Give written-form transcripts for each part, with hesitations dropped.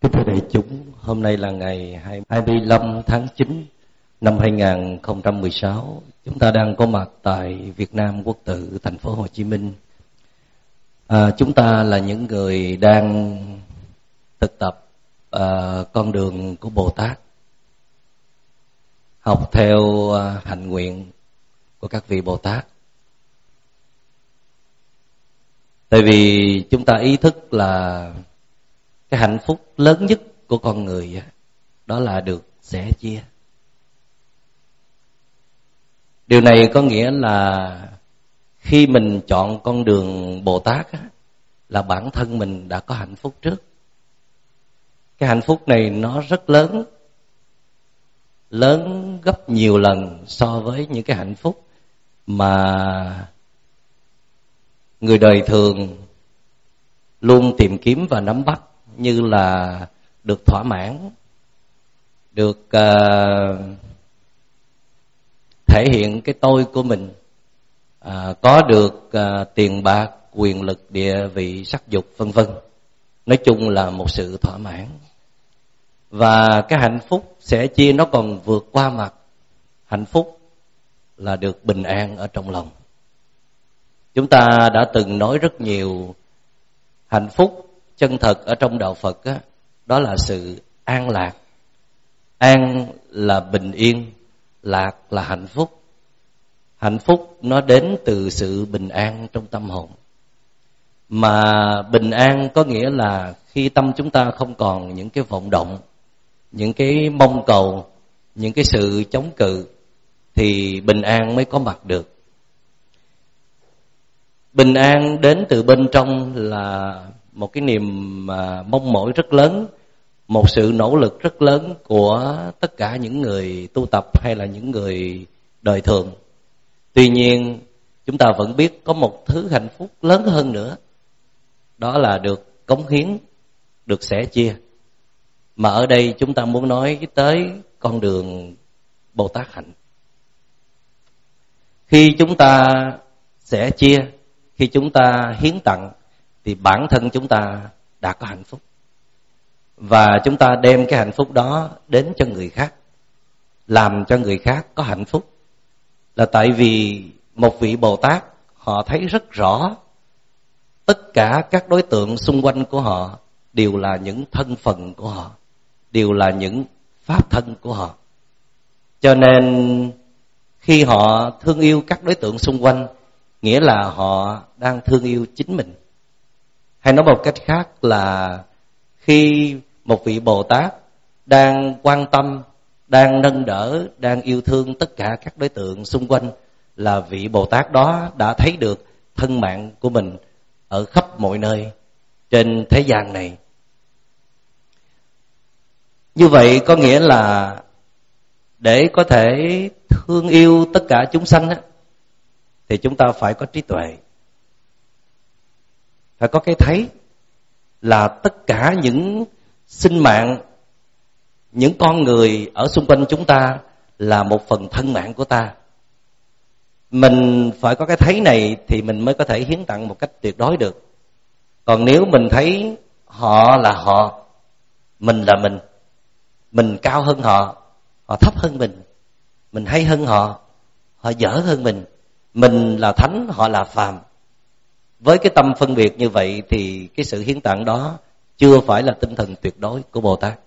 Kính thưa đại chúng, hôm nay là ngày 25 tháng 9 năm 2016. Chúng ta đang có mặt tại Việt Nam Quốc tự, thành phố Hồ Chí Minh. Chúng ta là những người đang thực tập con đường của Bồ Tát, học theo hạnh nguyện của các vị Bồ Tát. Tại vì chúng ta ý thức là cái hạnh phúc lớn nhất của con người đó là được sẻ chia. Điều này có nghĩa là khi mình chọn con đường Bồ Tát là bản thân mình đã có hạnh phúc trước. Cái hạnh phúc này nó rất lớn, lớn gấp nhiều lần so với những cái hạnh phúc mà người đời thường luôn tìm kiếm và nắm bắt, như là được thỏa mãn, được thể hiện cái tôi của mình, có được tiền bạc, quyền lực, địa vị, sắc dục, vân vân. Nói chung là một sự thỏa mãn. Và cái hạnh phúc sẻ chia nó còn vượt qua mặt hạnh phúc là được bình an ở trong lòng. Chúng ta đã từng nói rất nhiều, hạnh phúc chân thật ở trong đạo Phật đó là sự an lạc. An là bình yên, lạc là hạnh phúc. Hạnh phúc nó đến từ sự bình an trong tâm hồn. Mà bình an có nghĩa là khi tâm chúng ta không còn những cái vọng động, những cái mong cầu, những cái sự chống cự, thì bình an mới có mặt được. Bình an đến từ bên trong là một cái niềm mong mỏi rất lớn, một sự nỗ lực rất lớn của tất cả những người tu tập hay là những người đời thường. Tuy nhiên, chúng ta vẫn biết có một thứ hạnh phúc lớn hơn nữa, đó là được cống hiến, được sẻ chia. Mà ở đây chúng ta muốn nói tới con đường Bồ Tát hạnh. Khi chúng ta sẻ chia, khi chúng ta hiến tặng, thì bản thân chúng ta đã có hạnh phúc. Và chúng ta đem cái hạnh phúc đó đến cho người khác, làm cho người khác có hạnh phúc. Là tại vì một vị Bồ Tát họ thấy rất rõ tất cả các đối tượng xung quanh của họ đều là những thân phận của họ, đều là những pháp thân của họ. Cho nên khi họ thương yêu các đối tượng xung quanh, nghĩa là họ đang thương yêu chính mình. Hay nói một cách khác là khi một vị Bồ Tát đang quan tâm, đang nâng đỡ, đang yêu thương tất cả các đối tượng xung quanh, là vị Bồ Tát đó đã thấy được thân mạng của mình ở khắp mọi nơi trên thế gian này. Như vậy có nghĩa là để có thể thương yêu tất cả chúng sanh thì chúng ta phải có trí tuệ, phải có cái thấy là tất cả những sinh mạng, những con người ở xung quanh chúng ta là một phần thân mạng của ta. Mình phải có cái thấy này thì mình mới có thể hiến tặng một cách tuyệt đối được. Còn nếu mình thấy họ là họ, mình là mình cao hơn họ, họ thấp hơn mình hay hơn họ, họ dở hơn mình là thánh, họ là phàm. Với cái tâm phân biệt như vậy thì cái sự hiến tặng đó chưa phải là tinh thần tuyệt đối của Bồ Tát.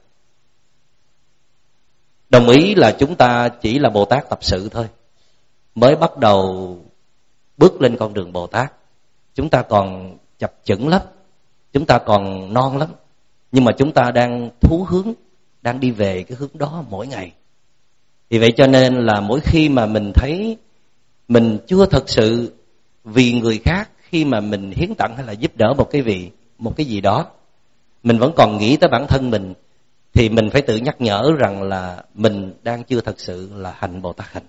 Đồng ý là chúng ta chỉ là Bồ Tát tập sự thôi, mới bắt đầu bước lên con đường Bồ Tát. Chúng ta còn chập chững lắm, chúng ta còn non lắm, nhưng mà chúng ta đang thú hướng, đang đi về cái hướng đó mỗi ngày. Vì vậy cho nên là mỗi khi mà mình thấy mình chưa thật sự vì người khác, khi mà mình hiến tặng hay là giúp đỡ một cái gì đó, mình vẫn còn nghĩ tới bản thân mình, thì mình phải tự nhắc nhở rằng là mình đang chưa thật sự là hành Bồ Tát hạnh.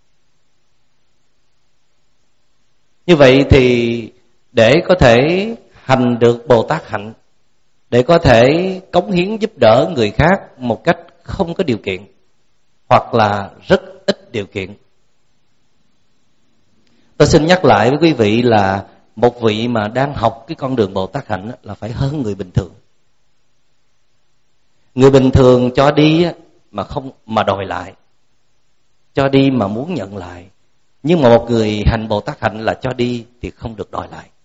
Như vậy thì để có thể hành được Bồ Tát hạnh, để có thể cống hiến giúp đỡ người khác một cách không có điều kiện, hoặc là rất ít điều kiện. Tôi xin nhắc lại với quý vị là một vị mà đang học cái con đường Bồ Tát hạnh là phải hơn người bình thường. Người bình thường cho đi mà không mà đòi lại, cho đi mà muốn nhận lại. Nhưng mà một người hành Bồ Tát hạnh là cho đi thì không được đòi lại.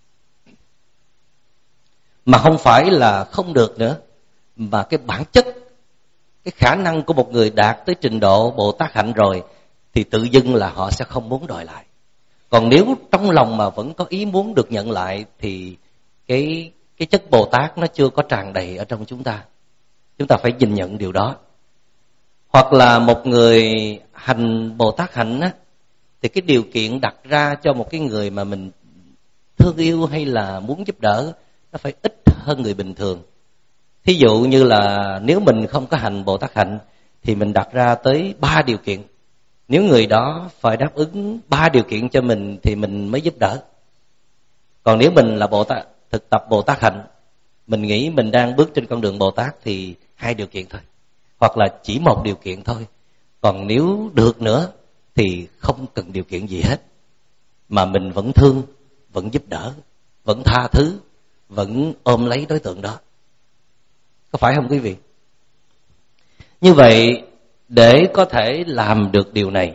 Mà không phải là không được nữa, mà cái bản chất, cái khả năng của một người đạt tới trình độ Bồ Tát hạnh rồi thì tự dưng là họ sẽ không muốn đòi lại. Còn nếu trong lòng mà vẫn có ý muốn được nhận lại thì cái chất Bồ Tát nó chưa có tràn đầy ở trong chúng ta. Chúng ta phải nhìn nhận điều đó. Hoặc là một người hành Bồ Tát hạnh thì cái điều kiện đặt ra cho một cái người mà mình thương yêu hay là muốn giúp đỡ nó phải ít hơn người bình thường. Thí dụ như là nếu mình không có hành Bồ Tát hạnh thì mình đặt ra tới 3 điều kiện. Nếu người đó phải đáp ứng 3 điều kiện cho mình thì mình mới giúp đỡ. Còn nếu mình là thực tập Bồ Tát hạnh, mình nghĩ mình đang bước trên con đường Bồ Tát thì 2 điều kiện thôi, hoặc là chỉ 1 điều kiện thôi. Còn nếu được nữa thì không cần điều kiện gì hết, mà mình vẫn thương, vẫn giúp đỡ, vẫn tha thứ, vẫn ôm lấy đối tượng đó. Có phải không quý vị? Như vậy để có thể làm được điều này,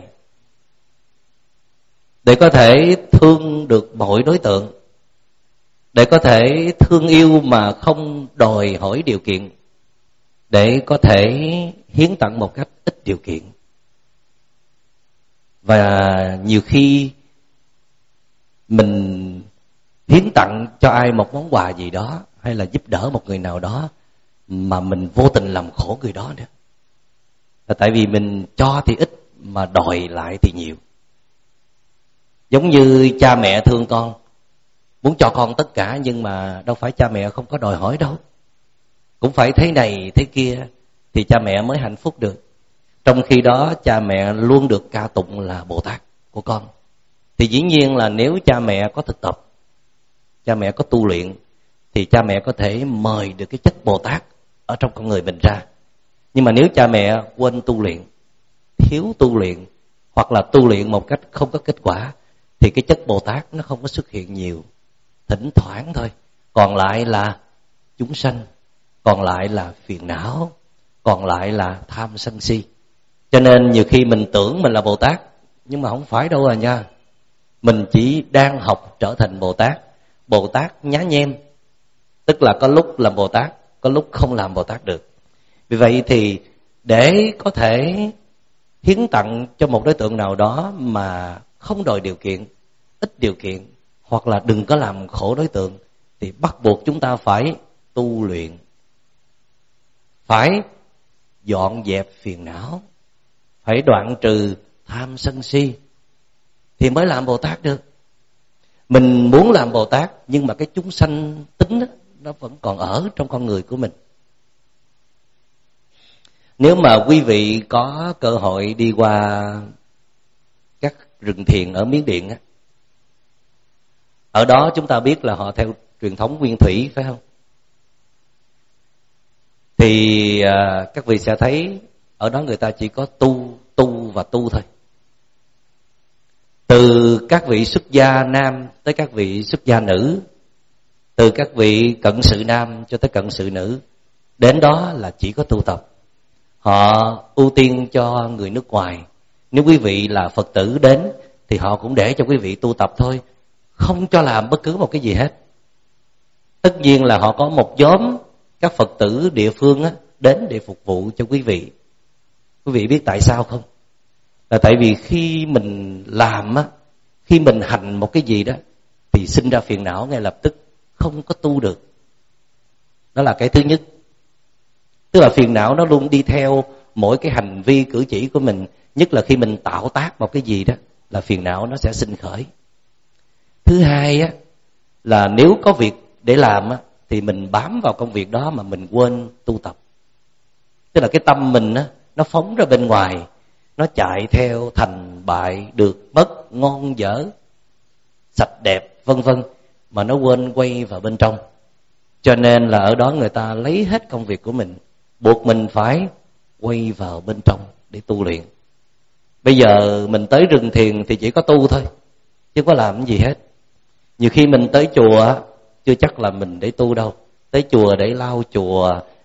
để có thể thương được mọi đối tượng, để có thể thương yêu mà không đòi hỏi điều kiện, để có thể hiến tặng một cách ít điều kiện. Và nhiều khi mình hiến tặng cho ai một món quà gì đó, hay là giúp đỡ một người nào đó mà mình vô tình làm khổ người đó nữa. Là tại vì mình cho thì ít mà đòi lại thì nhiều. Giống như cha mẹ thương con, muốn cho con tất cả, nhưng mà đâu phải cha mẹ không có đòi hỏi đâu. Cũng phải thế này thế kia thì cha mẹ mới hạnh phúc được. Trong khi đó cha mẹ luôn được ca tụng là Bồ Tát của con. Thì dĩ nhiên là nếu cha mẹ có thực tập, cha mẹ có tu luyện, thì cha mẹ có thể mời được cái chất Bồ Tát ở trong con người mình ra. Nhưng mà nếu cha mẹ quên tu luyện, thiếu tu luyện, hoặc là tu luyện một cách không có kết quả, thì cái chất Bồ Tát nó không có xuất hiện nhiều, thỉnh thoảng thôi. Còn lại là chúng sanh, còn lại là phiền não, còn lại là tham sân si. Cho nên nhiều khi mình tưởng mình là Bồ Tát, nhưng mà không phải đâu nha. Mình chỉ đang học trở thành Bồ Tát. Bồ Tát nhá nhem, tức là có lúc làm Bồ Tát, có lúc không làm Bồ Tát được. Vì vậy thì để có thể hiến tặng cho một đối tượng nào đó mà không đòi điều kiện, ít điều kiện, hoặc là đừng có làm khổ đối tượng, thì bắt buộc chúng ta phải tu luyện, phải dọn dẹp phiền não, phải đoạn trừ tham sân si thì mới làm Bồ Tát được. Mình muốn làm Bồ Tát nhưng mà cái chúng sanh tính đó, nó vẫn còn ở trong con người của mình. Nếu mà quý vị có cơ hội đi qua các rừng thiền ở Miến Điện á, ở đó chúng ta biết là họ theo truyền thống nguyên thủy, phải không? Thì các vị sẽ thấy ở đó người ta chỉ có tu và tu thôi. Từ các vị xuất gia nam tới các vị xuất gia nữ, từ các vị cận sự nam cho tới cận sự nữ, đến đó là chỉ có tu tập. Họ ưu tiên cho người nước ngoài. Nếu quý vị là Phật tử đến thì họ cũng để cho quý vị tu tập thôi, không cho làm bất cứ một cái gì hết. Tất nhiên là họ có một nhóm các Phật tử địa phương đến để phục vụ cho quý vị. Quý vị biết tại sao không? Là tại vì khi mình làm khi mình hành một cái gì đó thì sinh ra phiền não ngay lập tức, không có tu được. Đó là cái thứ nhất. Tức là phiền não nó luôn đi theo mỗi cái hành vi cử chỉ của mình, nhất là khi mình tạo tác một cái gì đó là phiền não nó sẽ sinh khởi. Thứ hai là nếu có việc để làm thì mình bám vào công việc đó mà mình quên tu tập. Tức là cái tâm mình nó phóng ra bên ngoài, nó chạy theo thành bại, được mất, ngon dở, sạch đẹp vân vân, mà nó quên quay vào bên trong. Cho nên là ở đó người ta lấy hết công việc của mình, buộc mình phải quay vào bên trong để tu luyện. Bây giờ mình tới rừng thiền thì chỉ có tu thôi, chứ có làm cái gì hết. Nhiều khi mình tới chùa chưa chắc là mình để tu đâu. Tới chùa để lau chùa,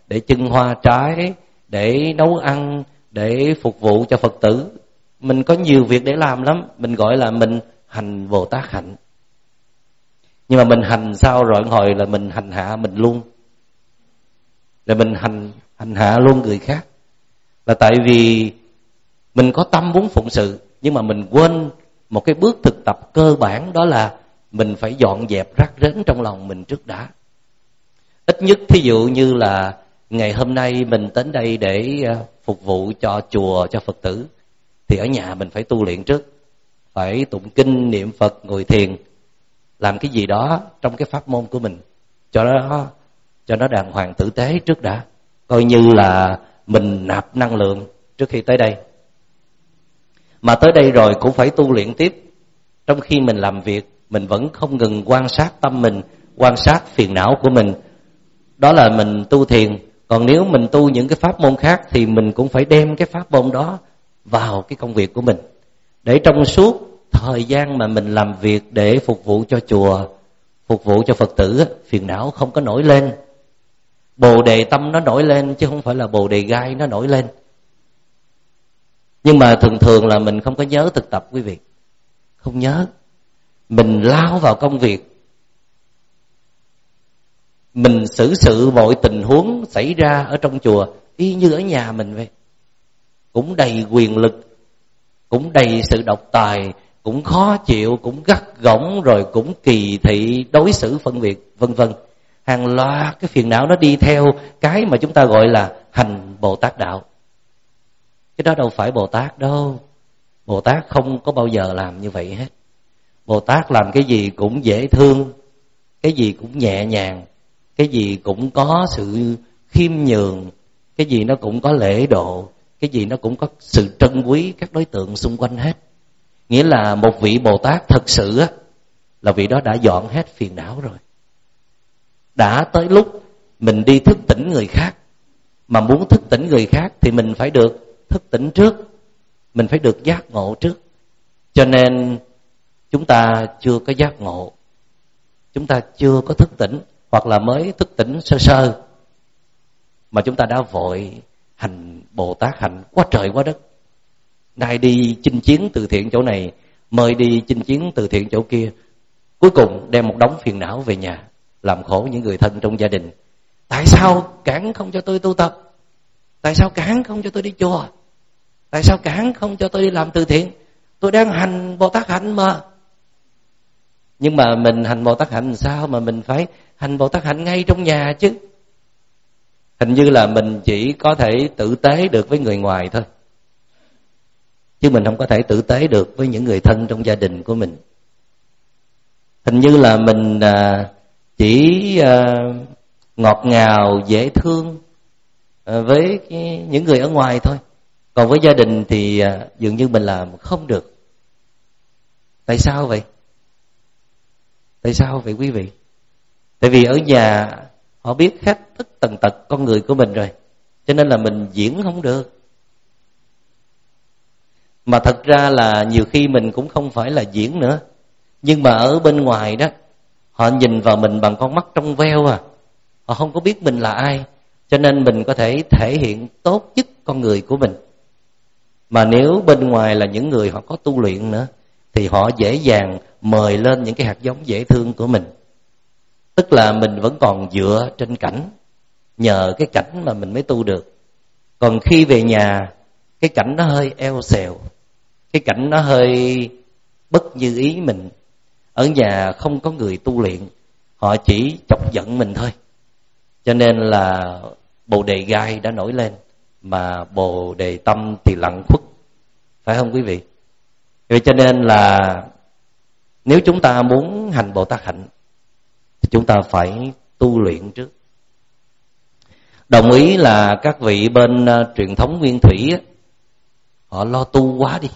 để trưng hoa trái, để nấu ăn, để phục vụ cho Phật tử. Mình có nhiều việc để làm lắm, mình gọi là mình hành Bồ Tát hạnh. Nhưng mà mình hành sao rồi hồi là mình hành hạ mình luôn. Là mình hành hạ luôn người khác. Là tại vì mình có tâm muốn phụng sự, nhưng mà mình quên một cái bước thực tập cơ bản, đó là mình phải dọn dẹp rác rến trong lòng mình trước đã. Ít nhất thí dụ như là ngày hôm nay mình đến đây để phục vụ cho chùa, cho Phật tử, thì ở nhà mình phải tu luyện trước, phải tụng kinh, niệm Phật, ngồi thiền, làm cái gì đó trong cái pháp môn của mình cho nó đàng hoàng tử tế trước đã, coi như là mình nạp năng lượng trước khi tới đây. Mà tới đây rồi cũng phải tu luyện tiếp. Trong khi mình làm việc, mình vẫn không ngừng quan sát tâm mình, quan sát phiền não của mình. Đó là mình tu thiền. Còn nếu mình tu những cái pháp môn khác thì mình cũng phải đem cái pháp môn đó vào cái công việc của mình, để trong suốt thời gian mà mình làm việc để phục vụ cho chùa, phục vụ cho Phật tử, phiền não không có nổi lên. Bồ đề tâm nó nổi lên chứ không phải là bồ đề gai nó nổi lên. Nhưng mà thường là mình không có nhớ thực tập quý vị. Không nhớ. Mình lao vào công việc, mình xử sự mọi tình huống xảy ra ở trong chùa y như ở nhà mình vậy. Cũng đầy quyền lực, cũng đầy sự độc tài, cũng khó chịu, cũng gắt gỏng, rồi cũng kỳ thị, đối xử phân biệt, vân vân. Hàng loạt cái phiền não nó đi theo cái mà chúng ta gọi là hành Bồ Tát đạo. Cái đó đâu phải Bồ Tát đâu. Bồ Tát không có bao giờ làm như vậy hết. Bồ Tát làm cái gì cũng dễ thương, cái gì cũng nhẹ nhàng, cái gì cũng có sự khiêm nhường, cái gì nó cũng có lễ độ, cái gì nó cũng có sự trân quý các đối tượng xung quanh hết. Nghĩa là một vị Bồ Tát thật sự á, là vị đó đã dọn hết phiền não rồi. Đã tới lúc mình đi thức tỉnh người khác. Mà muốn thức tỉnh người khác thì mình phải được thức tỉnh trước, mình phải được giác ngộ trước. Cho nên chúng ta chưa có giác ngộ, chúng ta chưa có thức tỉnh, hoặc là mới thức tỉnh sơ sơ, mà chúng ta đã vội hành Bồ Tát hạnh quá trời quá đất. Nay đi chinh chiến từ thiện chỗ này, mời đi chinh chiến từ thiện chỗ kia, cuối cùng đem một đống phiền não về nhà, làm khổ những người thân trong gia đình. Tại sao cản không cho tôi tu tập? Tại sao cản không cho tôi đi chùa? Tại sao cản không cho tôi đi làm từ thiện? Tôi đang hành Bồ Tát hạnh mà. Nhưng mà mình hành Bồ Tát hạnh sao mà mình phải hành Bồ Tát hạnh ngay trong nhà chứ? Hình như là mình chỉ có thể tử tế được với người ngoài thôi, chứ mình không có thể tử tế được với những người thân trong gia đình của mình. Hình như là mình chỉ ngọt ngào, dễ thương với những người ở ngoài thôi. Còn với gia đình thì dường như mình làm không được. Tại sao vậy? Tại sao vậy quý vị? Tại vì ở nhà họ biết hết tất tần tật con người của mình rồi, cho nên là mình diễn không được. Mà thật ra là nhiều khi mình cũng không phải là diễn nữa, nhưng mà ở bên ngoài đó, họ nhìn vào mình bằng con mắt trong veo à. Họ không có biết mình là ai, cho nên mình có thể thể hiện tốt nhất con người của mình. Mà nếu bên ngoài là những người họ có tu luyện nữa, thì họ dễ dàng mời lên những cái hạt giống dễ thương của mình. Tức là mình vẫn còn dựa trên cảnh, nhờ cái cảnh mà mình mới tu được. Còn khi về nhà, cái cảnh nó hơi eo xèo, cái cảnh nó hơi bất như ý mình. Ở nhà không có người tu luyện, họ chỉ chọc giận mình thôi. Cho nên là bồ đề gai đã nổi lên, mà bồ đề tâm thì lặng khuất. Phải không quý vị? Vậy cho nên là nếu chúng ta muốn hành Bồ Tát hạnh thì chúng ta phải tu luyện trước. Đồng ý là các vị bên truyền thống nguyên thủy á, họ lo tu quá đi.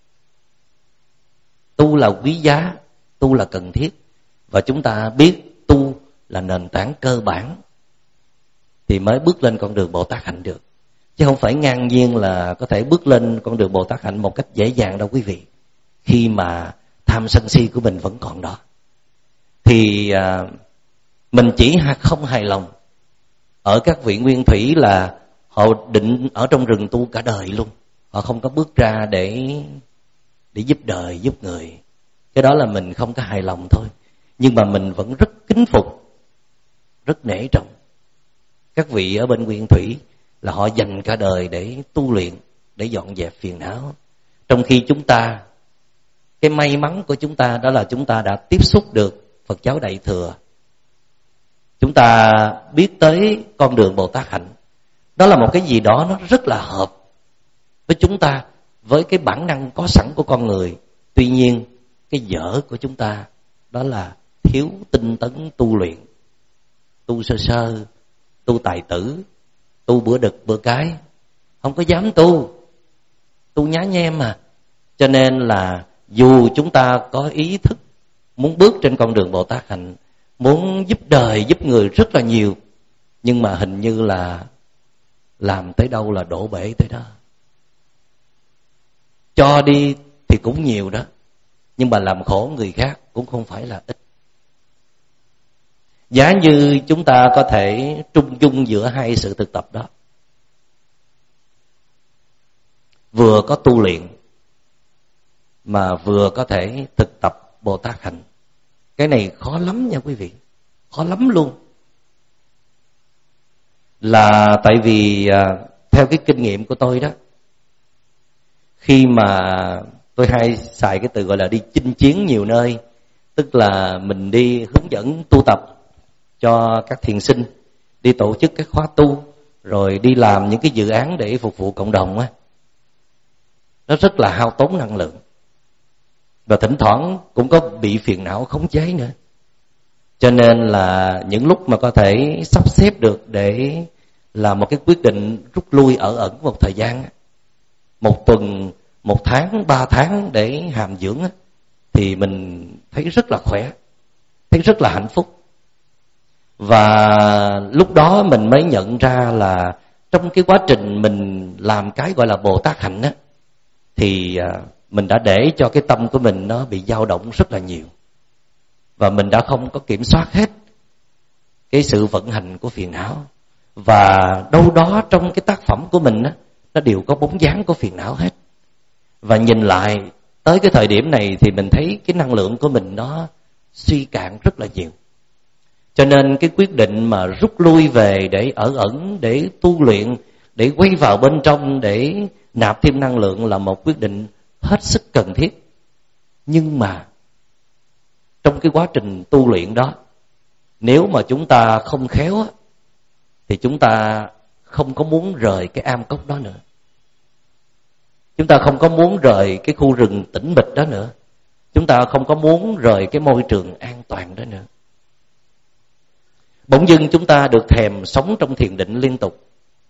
Tu là quý giá, tu là cần thiết, và chúng ta biết tu là nền tảng cơ bản thì mới bước lên con đường Bồ Tát hạnh được. Chứ không phải ngang nhiên là có thể bước lên con đường Bồ Tát hạnh một cách dễ dàng đâu quý vị. Khi mà tham sân si của mình vẫn còn đó, thì mình chỉ không hài lòng ở các vị nguyên thủy là họ định ở trong rừng tu cả đời luôn, họ không có bước ra để giúp đời giúp người. Cái đó là mình không có hài lòng thôi, nhưng mà mình vẫn rất kính phục, rất nể trọng các vị ở bên nguyên thủy, là họ dành cả đời để tu luyện, để dọn dẹp phiền não. Trong khi chúng ta, cái may mắn của chúng ta đó là chúng ta đã tiếp xúc được Phật giáo Đại Thừa, chúng ta biết tới con đường Bồ Tát hạnh. Đó là một cái gì đó nó rất là hợp với chúng ta, với cái bản năng có sẵn của con người. Tuy nhiên cái dở của chúng ta đó là thiếu tinh tấn tu luyện, tu sơ sơ, tu tài tử, tu bữa đực bữa cái, không có dám tu nhá nhem mà. Cho nên là dù chúng ta có ý thức muốn bước trên con đường Bồ Tát hạnh, muốn giúp đời giúp người rất là nhiều, nhưng mà hình như là làm tới đâu là đổ bể tới đó. Cho đi thì cũng nhiều đó, nhưng mà làm khổ người khác cũng không phải là ít. Giá như chúng ta có thể trung dung giữa hai sự thực tập đó, vừa có tu luyện mà vừa có thể thực tập Bồ Tát hạnh. Cái này khó lắm nha quý vị, khó lắm luôn. Là tại vì theo cái kinh nghiệm của tôi đó, khi mà tôi hay xài cái từ gọi là đi chinh chiến nhiều nơi, tức là mình đi hướng dẫn tu tập cho các thiền sinh, đi tổ chức các khóa tu, rồi đi làm những cái dự án để phục vụ cộng đồng á, nó rất là hao tốn năng lượng, và thỉnh thoảng cũng có bị phiền não khống chế nữa. Cho nên là những lúc mà có thể sắp xếp được để làm một cái quyết định rút lui ở ẩn một thời gian, 1 tuần, 1 tháng, 3 tháng để hàm dưỡng, thì mình thấy rất là khỏe, thấy rất là hạnh phúc. Và lúc đó mình mới nhận ra là trong cái quá trình mình làm cái gọi là Bồ Tát hạnh á, thì mình đã để cho cái tâm của mình nó bị dao động rất là nhiều, và mình đã không có kiểm soát hết cái sự vận hành của phiền não. Và đâu đó trong cái tác phẩm của mình á, nó đều có bóng dáng của phiền não hết. Và nhìn lại tới cái thời điểm này thì mình thấy cái năng lượng của mình nó suy cạn rất là nhiều. Cho nên cái quyết định mà rút lui về để ở ẩn, để tu luyện, để quay vào bên trong để nạp thêm năng lượng là một quyết định hết sức cần thiết. Nhưng mà trong cái quá trình tu luyện đó, nếu mà chúng ta không khéo á, thì chúng ta không có muốn rời cái am cốc đó nữa. Chúng ta không có muốn rời cái khu rừng tĩnh mịch đó nữa. Chúng ta không có muốn rời cái môi trường an toàn đó nữa. Bỗng dưng chúng ta được thèm sống trong thiền định liên tục.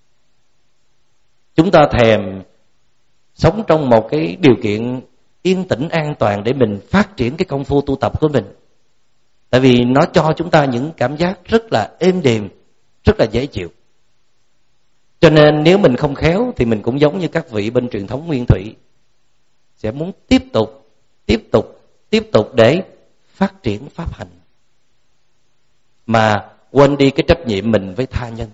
Chúng ta thèm sống trong một cái điều kiện yên tĩnh an toàn để mình phát triển cái công phu tu tập của mình. Tại vì nó cho chúng ta những cảm giác rất là êm đềm, rất là dễ chịu. Cho nên nếu mình không khéo thì mình cũng giống như các vị bên truyền thống nguyên thủy, sẽ muốn tiếp tục để phát triển pháp hành, mà quên đi cái trách nhiệm mình với tha nhân.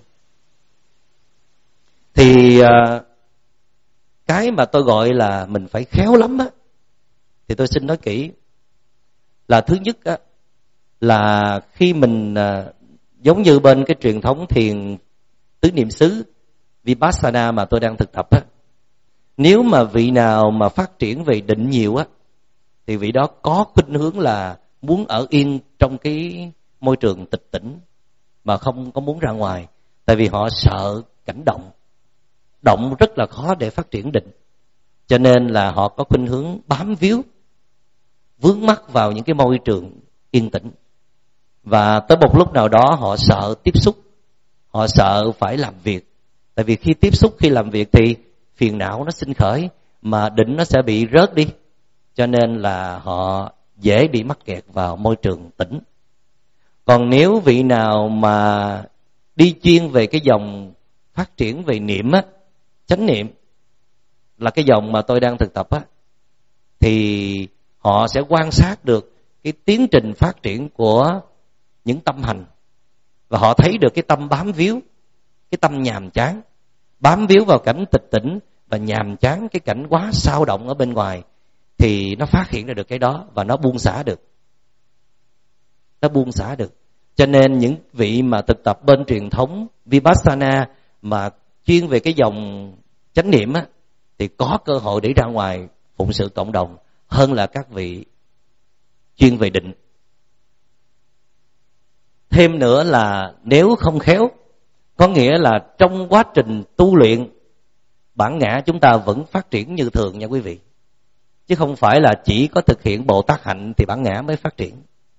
Thì cái mà tôi gọi là mình phải khéo lắm á, thì tôi xin nói kỹ. Là thứ nhất á, là khi mình giống như bên cái truyền thống thiền tứ niệm xứ Vipassana mà tôi đang thực tập á, nếu mà vị nào mà phát triển về định nhiều á, thì vị đó có khuynh hướng là muốn ở yên trong cái môi trường tịch tĩnh mà không có muốn ra ngoài. Tại vì họ sợ cảnh động rất là khó để phát triển định. Cho nên là họ có khuynh hướng bám víu, vướng mắc vào những cái môi trường yên tĩnh. Và tới một lúc nào đó họ sợ tiếp xúc, họ sợ phải làm việc. Tại vì khi tiếp xúc, khi làm việc thì phiền não nó sinh khởi, mà định nó sẽ bị rớt đi. Cho nên là họ dễ bị mắc kẹt vào môi trường tĩnh. Còn nếu vị nào mà đi chuyên về cái dòng phát triển về niệm á, chánh niệm, là cái dòng mà tôi đang thực tập á, thì họ sẽ quan sát được cái tiến trình phát triển của những tâm hành, và họ thấy được cái tâm bám víu cái tâm nhàm chán, bám víu vào cảnh tịch tỉnh và nhàm chán cái cảnh quá sao động ở bên ngoài, thì nó phát hiện ra được cái đó và nó buông xả được. Nó buông xả được. Cho nên những vị mà thực tập bên truyền thống Vipassana mà chuyên về cái dòng chánh niệm á, thì có cơ hội để ra ngoài phụng sự cộng đồng hơn là các vị chuyên về định. Thêm nữa là nếu không khéo, có nghĩa là trong quá trình tu luyện, bản ngã chúng ta vẫn phát triển như thường nha quý vị. Chứ không phải là chỉ có thực hiện Bồ Tát hạnh thì bản ngã mới phát triển.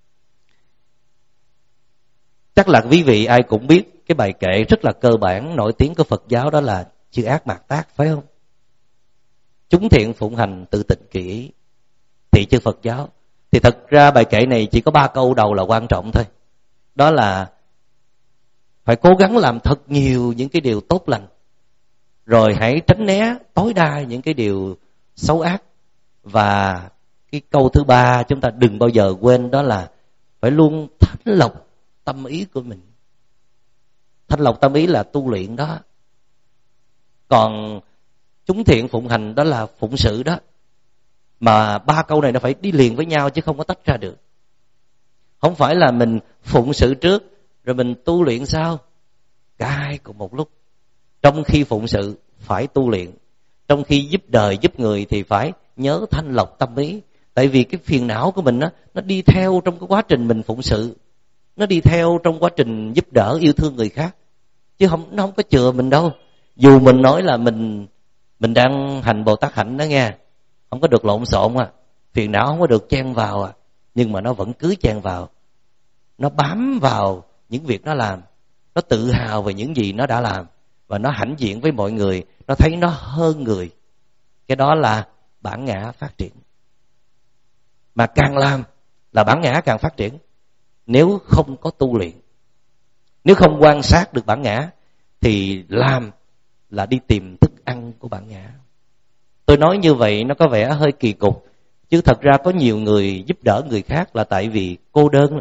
Chắc là quý vị ai cũng biết cái bài kệ rất là cơ bản nổi tiếng của Phật giáo, đó là chư ác mạt tác, phải không? Chúng thiện phụng hành tự tịnh kỳ ý, thị chư Phật giáo. Thì thật ra bài kệ này chỉ có 3 câu đầu là quan trọng thôi. Đó là phải cố gắng làm thật nhiều những cái điều tốt lành, rồi hãy tránh né tối đa những cái điều xấu ác. Và cái câu thứ 3 chúng ta đừng bao giờ quên, đó là phải luôn thanh lọc tâm ý của mình. Thanh lọc tâm ý là tu luyện đó. Còn chúng thiện phụng hành đó là phụng sự đó. Mà 3 câu này nó phải đi liền với nhau chứ không có tách ra được. Không phải là mình phụng sự trước rồi mình tu luyện sau. Cả hai cùng một lúc. Trong khi phụng sự phải tu luyện, trong khi giúp đời giúp người thì phải nhớ thanh lọc tâm ý. Tại vì cái phiền não của mình nó đi theo trong cái quá trình mình phụng sự, nó đi theo trong quá trình giúp đỡ yêu thương người khác, chứ nó không có chừa mình đâu. Dù mình nói là mình đang hành Bồ Tát hạnh đó nghe, không có được lộn xộn phiền não không có được chen vào nhưng mà nó vẫn cứ chen vào. Nó bám vào những việc nó làm, nó tự hào về những gì nó đã làm, và nó hãnh diện với mọi người, nó thấy nó hơn người. Cái đó là bản ngã phát triển. Mà càng làm là bản ngã càng phát triển. Nếu không có tu luyện, nếu không quan sát được bản ngã, thì làm là đi tìm thức ăn của bản ngã. Tôi nói như vậy nó có vẻ hơi kỳ cục, chứ thật ra có nhiều người giúp đỡ người khác là tại vì cô đơn,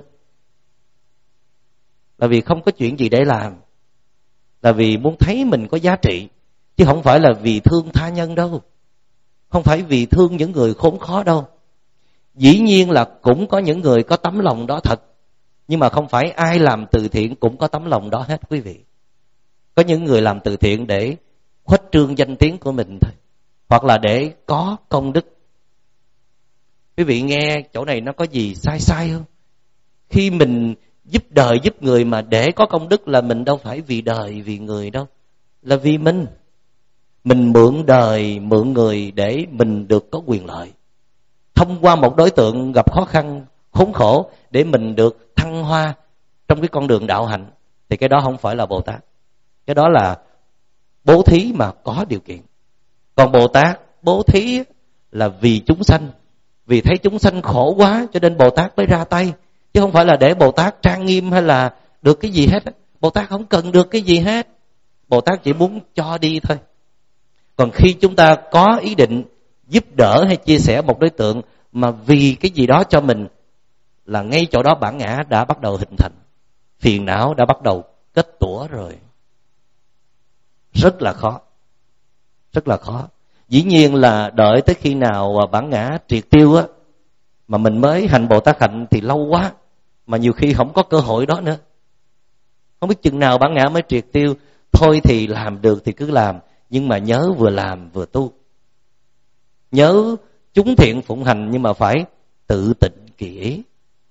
là vì không có chuyện gì để làm, là vì muốn thấy mình có giá trị, chứ không phải là vì thương tha nhân đâu, không phải vì thương những người khốn khó đâu. Dĩ nhiên là cũng có những người có tấm lòng đó thật, nhưng mà không phải ai làm từ thiện cũng có tấm lòng đó hết quý vị. Có những người làm từ thiện để khuếch trương danh tiếng của mình thôi, hoặc là để có công đức. Quý vị nghe chỗ này nó có gì sai sai không? Khi mình giúp đời giúp người mà để có công đức là mình đâu phải vì đời vì người đâu, là vì mình mượn đời mượn người để mình được có quyền lợi, thông qua một đối tượng gặp khó khăn khốn khổ để mình được thăng hoa trong cái con đường đạo hạnh, thì cái đó không phải là Bồ Tát. Cái đó là bố thí mà có điều kiện. Còn Bồ Tát bố thí là vì chúng sanh, vì thấy chúng sanh khổ quá cho nên Bồ Tát mới ra tay, chứ không phải là để Bồ Tát trang nghiêm hay là được cái gì hết. Bồ Tát không cần được cái gì hết, Bồ Tát chỉ muốn cho đi thôi. Còn khi chúng ta có ý định giúp đỡ hay chia sẻ một đối tượng mà vì cái gì đó cho mình, là ngay chỗ đó bản ngã đã bắt đầu hình thành, phiền não đã bắt đầu kết tủa rồi. Rất là khó, rất là khó. Dĩ nhiên là đợi tới khi nào bản ngã triệt tiêu mà mình mới hành Bồ Tát hạnh thì lâu quá, mà nhiều khi không có cơ hội đó nữa. Không biết chừng nào bản ngã mới triệt tiêu. Thôi thì làm được thì cứ làm, nhưng mà nhớ vừa làm vừa tu. Nhớ chúng thiện phụng hành nhưng mà phải tự tịnh kỳ ý.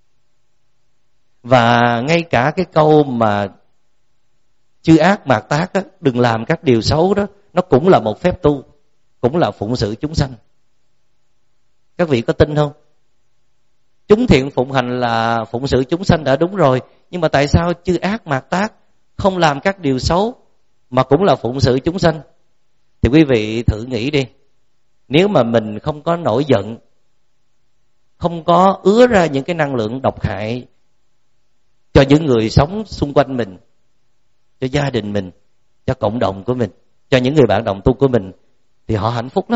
Và ngay cả cái câu mà chư ác mạt tác đừng làm các điều xấu đó, nó cũng là một phép tu, cũng là phụng sự chúng sanh. Các vị có tin không? Chúng thiện phụng hành là phụng sự chúng sanh đã đúng rồi, nhưng mà tại sao chư ác mạt tác không làm các điều xấu mà cũng là phụng sự chúng sanh? Thì quý vị thử nghĩ đi, nếu mà mình không có nổi giận, không có ứa ra những cái năng lượng độc hại cho những người sống xung quanh mình, cho gia đình mình, cho cộng đồng của mình, cho những người bạn đồng tu của mình, thì họ hạnh phúc lắm.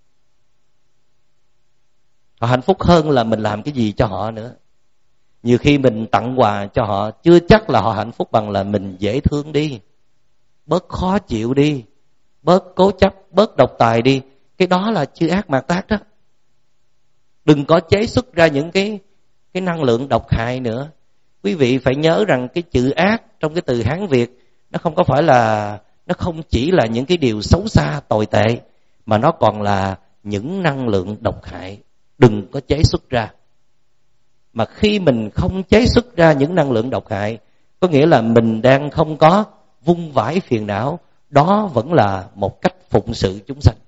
Họ hạnh phúc hơn là mình làm cái gì cho họ nữa. Nhiều khi mình tặng quà cho họ chưa chắc là họ hạnh phúc bằng là mình dễ thương đi. bớt khó chịu đi, bớt cố chấp, bớt độc tài đi. Cái đó là chư ác mạt tác đó. Đừng có chế xuất ra những cái năng lượng độc hại nữa. Quý vị phải nhớ rằng cái chữ ác trong cái từ Hán Việt nó không có phải là, nó không chỉ là những cái điều xấu xa tồi tệ, mà nó còn là những năng lượng độc hại. Đừng có chế xuất ra. Mà khi mình không chế xuất ra những năng lượng độc hại, có nghĩa là mình đang không có vung vãi phiền não. Đó vẫn là một cách phụng sự chúng sanh.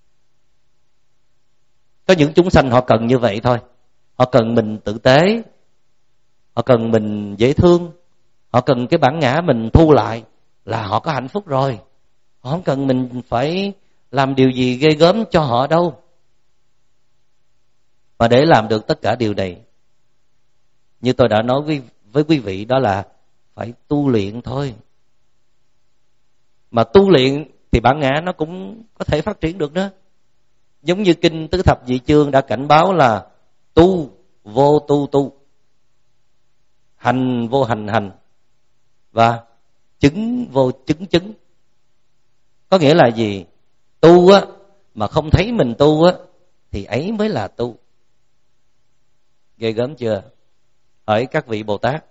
Có những chúng sanh họ cần như vậy thôi. Họ cần mình tử tế, họ cần mình dễ thương, họ cần cái bản ngã mình thu lại là họ có hạnh phúc rồi. Họ không cần mình phải làm điều gì ghê gớm cho họ đâu. Mà để làm được tất cả điều này, như tôi đã nói với quý vị, đó là phải tu luyện thôi. Mà tu luyện thì bản ngã nó cũng có thể phát triển được nữa. Giống như kinh Tứ Thập Nhị Chương đã cảnh báo là tu vô tu tu, hành vô hành hành, và chứng vô chứng chứng. Có nghĩa là gì? Tu á mà không thấy mình tu á thì ấy mới là tu. Ghê gớm chưa? Hỏi các vị Bồ Tát,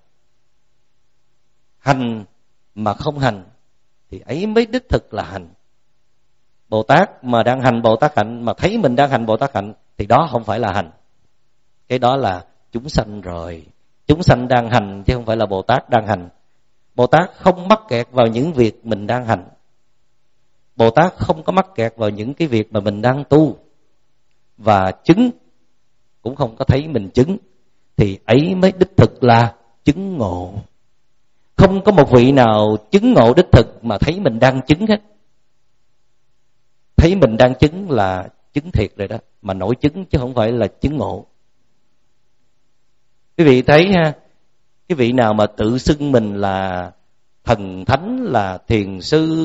hành mà không hành thì ấy mới đích thực là hành. Bồ Tát mà đang hành Bồ Tát hạnh, mà thấy mình đang hành Bồ Tát hạnh, thì đó không phải là hành. Cái đó là chúng sanh rồi. Chúng sanh đang hành chứ không phải là Bồ Tát đang hành. Bồ Tát không mắc kẹt vào những việc mình đang hành. Bồ Tát không có mắc kẹt vào những cái việc mà mình đang tu. Và chứng cũng không có thấy mình chứng, thì ấy mới đích thực là chứng ngộ. Không có một vị nào chứng ngộ đích thực mà thấy mình đang chứng hết. Thấy mình đang chứng là chứng thiệt rồi đó, mà nổi chứng chứ không phải là chứng ngộ. Quý vị thấy ha, cái vị nào mà tự xưng mình là thần thánh, là thiền sư,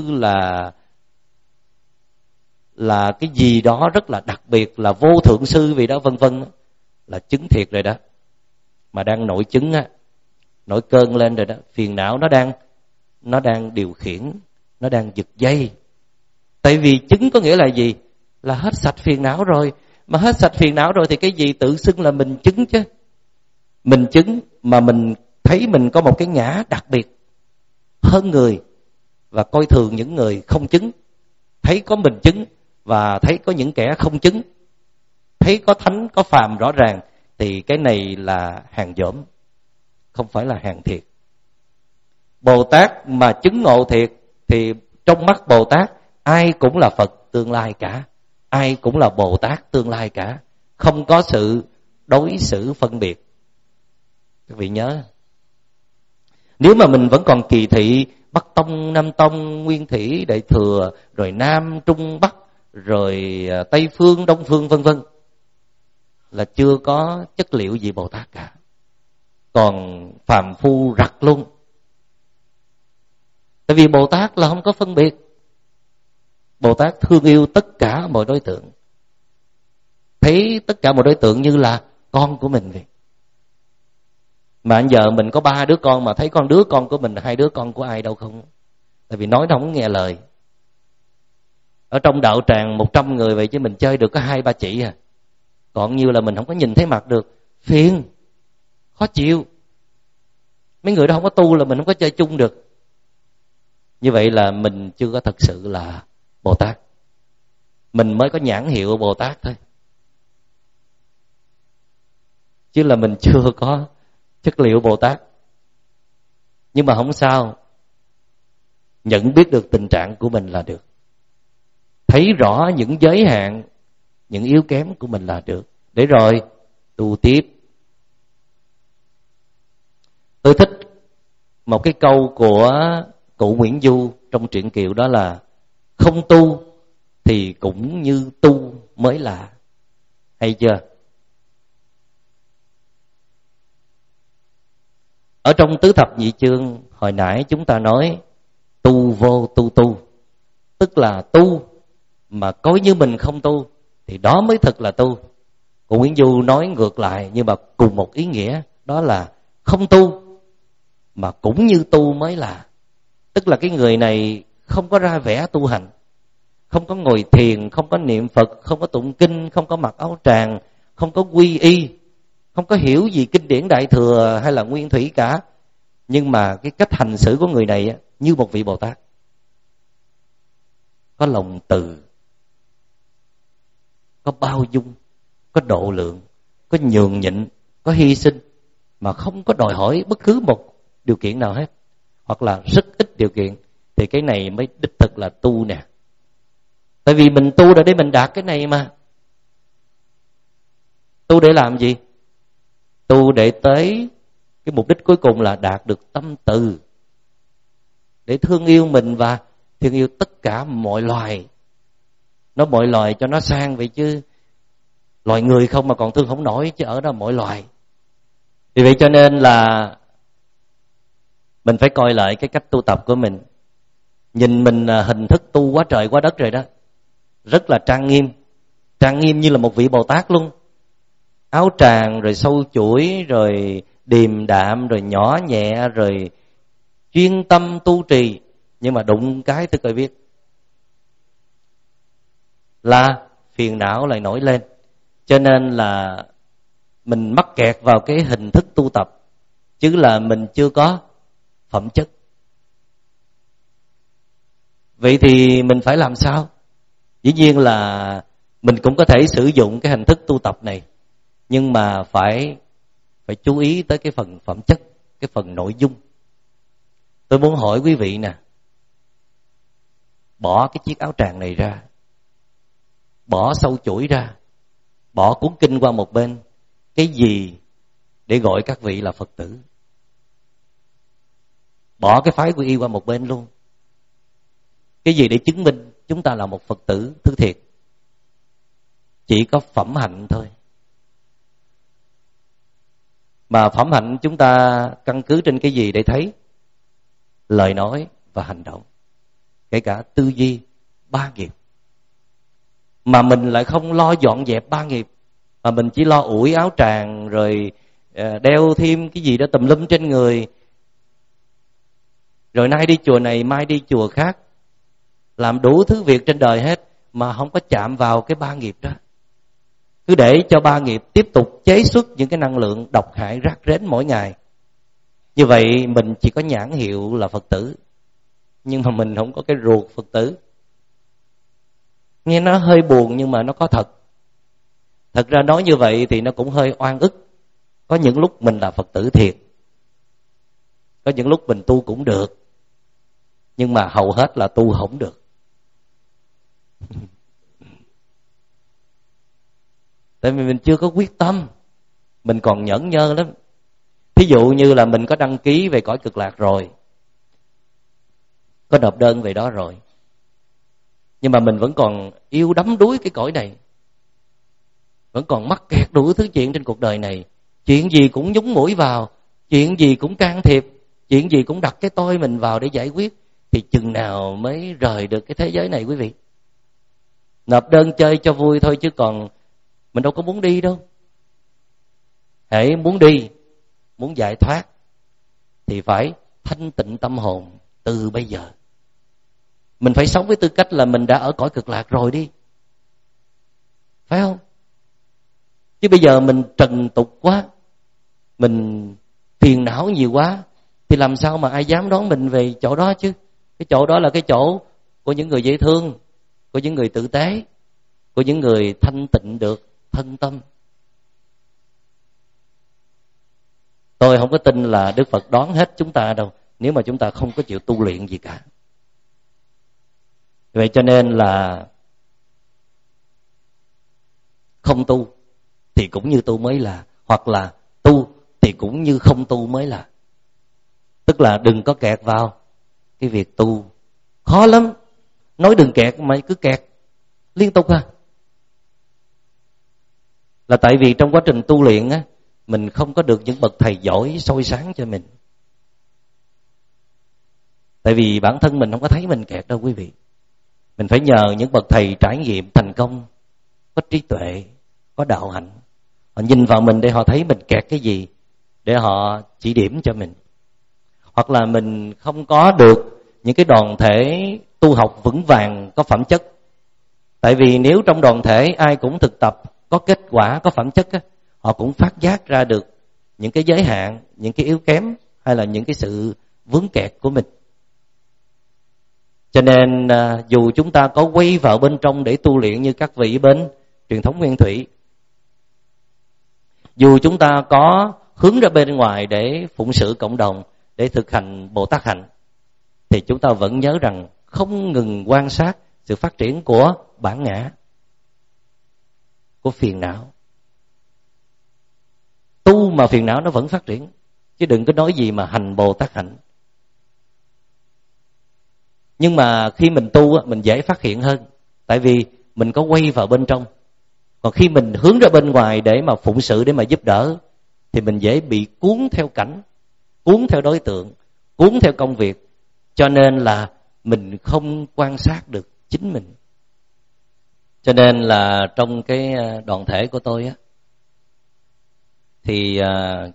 là cái gì đó rất là đặc biệt, là vô thượng sư vì đó vân vân, là chứng thiệt rồi đó. Mà đang nổi chứng á, nổi cơn lên rồi đó, phiền não nó đang điều khiển, nó đang giật dây. Tại vì chứng có nghĩa là gì? Là hết sạch phiền não rồi. Mà hết sạch phiền não rồi thì cái gì tự xưng là mình chứng chứ? Mình chứng mà mình thấy mình có một cái ngã đặc biệt hơn người, và coi thường những người không chứng. Thấy có mình chứng và thấy có những kẻ không chứng. Thấy có thánh có phàm rõ ràng, thì cái này là hàng dởm, không phải là hàng thiệt. Bồ Tát mà chứng ngộ thiệt thì trong mắt Bồ Tát ai cũng là Phật tương lai cả, ai cũng là Bồ Tát tương lai cả, không có sự đối xử phân biệt. Các vị nhớ, nếu mà mình vẫn còn kỳ thị Bắc Tông, Nam Tông, Nguyên Thủy, Đại Thừa, rồi Nam, Trung, Bắc, rồi Tây Phương, Đông Phương vân vân, là chưa có chất liệu gì Bồ Tát cả, còn phàm phu rặt luôn. Tại vì Bồ Tát là không có phân biệt. Bồ Tát thương yêu tất cả mọi đối tượng, thấy tất cả mọi đối tượng như là con của mình vậy. Mà giờ mình có 3 đứa con mà thấy con đứa con của mình là 2 đứa con của ai đâu không. Tại vì nói nó không nghe lời. Ở trong đạo tràng 100 người vậy chứ mình chơi được có 2-3 chị à. Còn như là mình không có nhìn thấy mặt được, phiền, khó chịu. Mấy người đó không có tu là mình không có chơi chung được. Như vậy là mình chưa có thật sự là Bồ Tát. Mình mới có nhãn hiệu Bồ Tát thôi, chứ là mình chưa có chất liệu Bồ Tát. Nhưng mà không sao, nhận biết được tình trạng của mình là được, thấy rõ những giới hạn, những yếu kém của mình là được, để rồi tu tiếp. Tôi thích một cái câu của cụ Nguyễn Du trong truyện Kiều, đó là không tu thì cũng như tu mới là. Hay chưa? Ở trong Tứ Thập Nhị Chương hồi nãy chúng ta nói tu vô tu tu, tức là tu mà coi như mình không tu thì đó mới thực là tu. Cụ Nguyễn Du nói ngược lại nhưng mà cùng một ý nghĩa, đó là không tu mà cũng như tu mới là. Tức là cái người này không có ra vẻ tu hành, không có ngồi thiền, không có niệm Phật, không có tụng kinh, không có mặc áo tràng, không có quy y, không có hiểu gì kinh điển Đại Thừa hay là Nguyên Thủy cả. Nhưng mà cái cách hành xử của người này như một vị Bồ Tát. Có lòng từ, có bao dung, có độ lượng, có nhường nhịn, có hy sinh, mà không có đòi hỏi bất cứ một điều kiện nào hết, hoặc là rất ít điều kiện. Thì cái này mới đích thực là tu nè. Tại vì mình tu để mình đạt cái này mà. Tu để làm gì? Tu để tới cái mục đích cuối cùng là đạt được tâm từ, để thương yêu mình và thương yêu tất cả mọi loài. Nói mọi loài cho nó sang vậy chứ loài người không mà còn thương không nổi, chứ ở đó mọi loài. Vì vậy cho nên là mình phải coi lại cái cách tu tập của mình. Nhìn mình hình thức tu quá trời quá đất rồi đó, rất là trang nghiêm như là một vị Bồ Tát luôn. Áo tràng rồi sâu chuỗi, rồi điềm đạm, rồi nhỏ nhẹ, rồi chuyên tâm tu trì. Nhưng mà đụng cái tôi coi biết là phiền não lại nổi lên. Cho nên là mình mắc kẹt vào cái hình thức tu tập, chứ là mình chưa có phẩm chất. Vậy thì mình phải làm sao? Dĩ nhiên là mình cũng có thể sử dụng cái hình thức tu tập này, nhưng mà phải chú ý tới cái phần phẩm chất, cái phần nội dung. Tôi muốn hỏi quý vị nè, bỏ cái chiếc áo tràng này ra, bỏ sâu chuỗi ra, bỏ cuốn kinh qua một bên, cái gì để gọi các vị là Phật tử? Bỏ cái phái quy y qua một bên luôn. Cái gì để chứng minh chúng ta là một Phật tử thứ thiệt? Chỉ có phẩm hạnh thôi. Mà phẩm hạnh chúng ta căn cứ trên cái gì để thấy? Lời nói và hành động, kể cả tư duy, ba nghiệp. Mà mình lại không lo dọn dẹp ba nghiệp, mà mình chỉ lo ủi áo tràng, rồi đeo thêm cái gì đó tùm lum trên người, rồi nay đi chùa này mai đi chùa khác, làm đủ thứ việc trên đời hết, mà không có chạm vào cái ba nghiệp đó. Cứ để cho ba nghiệp tiếp tục chế xuất những cái năng lượng độc hại rác rến mỗi ngày. Như vậy mình chỉ có nhãn hiệu là Phật tử, nhưng mà mình không có cái ruột Phật tử. Nghe nó hơi buồn nhưng mà nó có thật. Thật ra nói như vậy thì nó cũng hơi oan ức. Có những lúc mình là Phật tử thiệt, có những lúc mình tu cũng được, nhưng mà hầu hết là tu không được. Tại vì mình chưa có quyết tâm, mình còn nhẫn nhơ lắm. Thí dụ như là mình có đăng ký về cõi Cực Lạc rồi, có nộp đơn về đó rồi, nhưng mà mình vẫn còn yêu đắm đuối cái cõi này, vẫn còn mắc kẹt đủ thứ chuyện trên cuộc đời này. Chuyện gì cũng nhúng mũi vào, chuyện gì cũng can thiệp, chuyện gì cũng đặt cái tôi mình vào để giải quyết. Thì chừng nào mới rời được cái thế giới này quý vị? Nộp đơn chơi cho vui thôi, chứ còn mình đâu có muốn đi đâu. Hễ muốn đi, muốn giải thoát thì phải thanh tịnh tâm hồn từ bây giờ. Mình phải sống với tư cách là mình đã ở cõi Cực Lạc rồi đi, phải không? Chứ bây giờ mình trần tục quá, mình phiền não nhiều quá, thì làm sao mà ai dám đón mình về chỗ đó chứ? Cái chỗ đó là cái chỗ của những người dễ thương, của những người tử tế, của những người thanh tịnh được thân tâm. Tôi không có tin là Đức Phật đón hết chúng ta đâu, nếu mà chúng ta không có chịu tu luyện gì cả. Vậy cho nên là không tu thì cũng như tu mới là, hoặc là tu thì cũng như không tu mới là. Tức là đừng có kẹt vào cái việc tu. Khó lắm. Nói đừng kẹt mà cứ kẹt liên tục à. Là tại vì trong quá trình tu luyện á, mình không có được những bậc thầy giỏi soi sáng cho mình. Tại vì bản thân mình không có thấy mình kẹt đâu quý vị. Mình phải nhờ những bậc thầy trải nghiệm thành công, có trí tuệ, có đạo hạnh. Họ nhìn vào mình để họ thấy mình kẹt cái gì, để họ chỉ điểm cho mình. Hoặc là mình không có được những cái đoàn thể tu học vững vàng, có phẩm chất. Tại vì nếu trong đoàn thể ai cũng thực tập, có kết quả, có phẩm chất á, họ cũng phát giác ra được những cái giới hạn, những cái yếu kém hay là những cái sự vướng kẹt của mình. Cho nên dù chúng ta có quay vào bên trong để tu luyện như các vị bên truyền thống Nguyên Thủy, dù chúng ta có hướng ra bên ngoài để phụng sự cộng đồng, để thực hành Bồ Tát hạnh, thì chúng ta vẫn nhớ rằng không ngừng quan sát sự phát triển của bản ngã, của phiền não. Tu mà phiền não nó vẫn phát triển, chứ đừng có nói gì mà hành Bồ Tát hạnh. Nhưng mà khi mình tu mình dễ phát hiện hơn, tại vì mình có quay vào bên trong. Còn khi mình hướng ra bên ngoài để mà phụng sự, để mà giúp đỡ, thì mình dễ bị cuốn theo cảnh, cuốn theo đối tượng, cuốn theo công việc. Cho nên là mình không quan sát được chính mình. Cho nên là trong cái đoàn thể của tôi á, thì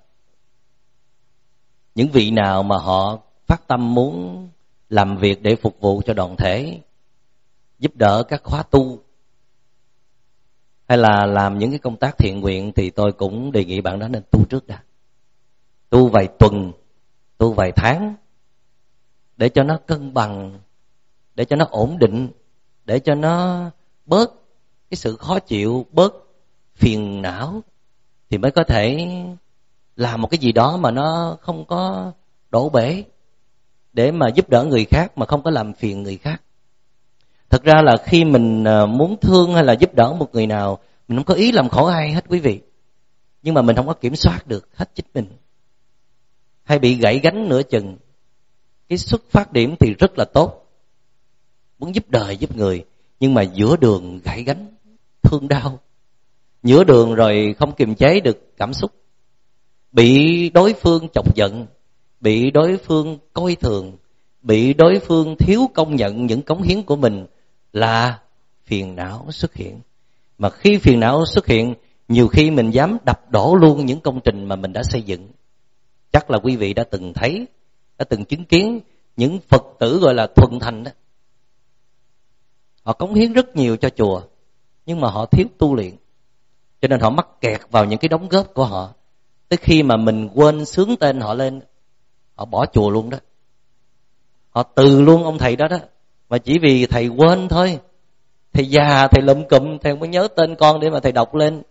những vị nào mà họ phát tâm muốn làm việc để phục vụ cho đoàn thể, giúp đỡ các khóa tu, hay là làm những cái công tác thiện nguyện, thì tôi cũng đề nghị bạn đó nên tu trước đã. Tu vài tuần, tu vài tháng, để cho nó cân bằng, để cho nó ổn định, để cho nó bớt cái sự khó chịu, bớt phiền não, thì mới có thể làm một cái gì đó mà nó không có đổ bể, để mà giúp đỡ người khác mà không có làm phiền người khác. Thật ra là khi mình muốn thương hay là giúp đỡ một người nào, mình không có ý làm khổ ai hết quý vị, nhưng mà mình không có kiểm soát được hết chính mình, hay bị gãy gánh nửa chừng. Cái xuất phát điểm thì rất là tốt, muốn giúp đời giúp người, nhưng mà giữa đường gãy gánh, thương đau, giữa đường rồi không kiềm chế được cảm xúc, bị đối phương chọc giận, bị đối phương coi thường, bị đối phương thiếu công nhận những cống hiến của mình, là phiền não xuất hiện. Mà khi phiền não xuất hiện, nhiều khi mình dám đập đổ luôn những công trình mà mình đã xây dựng. Chắc là quý vị đã từng thấy, đã từng chứng kiến những Phật tử gọi là thuần thành đó. Họ cống hiến rất nhiều cho chùa, nhưng mà họ thiếu tu luyện, cho nên họ mắc kẹt vào những cái đóng góp của họ. Tới khi mà mình quên xướng tên họ lên, họ bỏ chùa luôn đó. Họ từ luôn ông thầy đó đó, mà chỉ vì thầy quên thôi. Thầy già, thầy lụm cụm, thầy không có nhớ tên con để mà thầy đọc lên.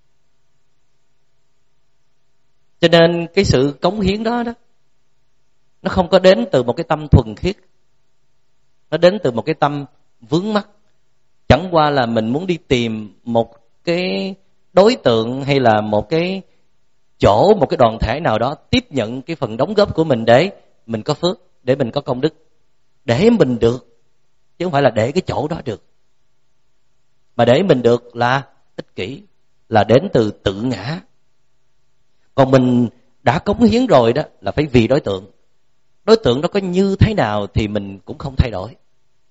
Cho nên cái sự cống hiến đó đó, nó không có đến từ một cái tâm thuần khiết, nó đến từ một cái tâm vướng mắc. Chẳng qua là mình muốn đi tìm một cái đối tượng hay là một cái chỗ, một cái đoàn thể nào đó tiếp nhận cái phần đóng góp của mình, để mình có phước, để mình có công đức, để mình được, chứ không phải là để cái chỗ đó được. Mà để mình được là ích kỷ, là đến từ tự ngã. Còn mình đã cống hiến rồi đó là phải vì đối tượng. Đối tượng nó có như thế nào thì mình cũng không thay đổi.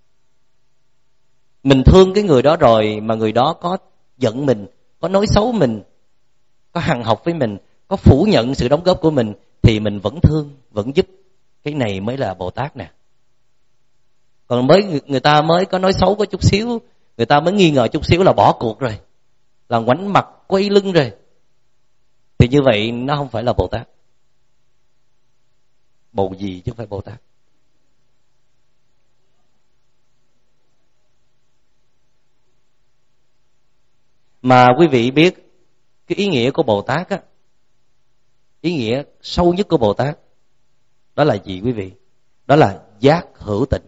Mình thương cái người đó rồi mà người đó có giận mình, có nói xấu mình, có hằn học với mình, có phủ nhận sự đóng góp của mình, thì mình vẫn thương, vẫn giúp. Cái này mới là Bồ Tát nè. Còn người ta mới có nói xấu có chút xíu, người ta mới nghi ngờ chút xíu là bỏ cuộc rồi, là ngoảnh mặt quay lưng rồi, thì như vậy nó không phải là Bồ Tát. Bồ gì chứ không phải Bồ Tát. Mà quý vị biết cái ý nghĩa của Bồ Tát á, ý nghĩa sâu nhất của Bồ Tát đó là gì quý vị? Đó là giác hữu tịnh.